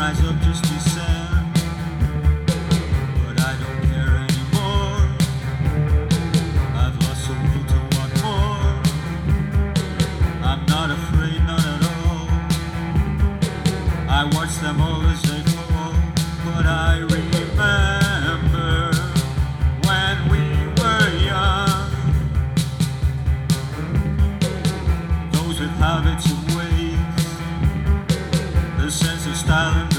rise up, just descend. But I don't care anymore. I've lost the will to want more. I'm not afraid, none at all. I watch them all as they fall. But I remember when we were young. Those with habits of ways, the sense of style and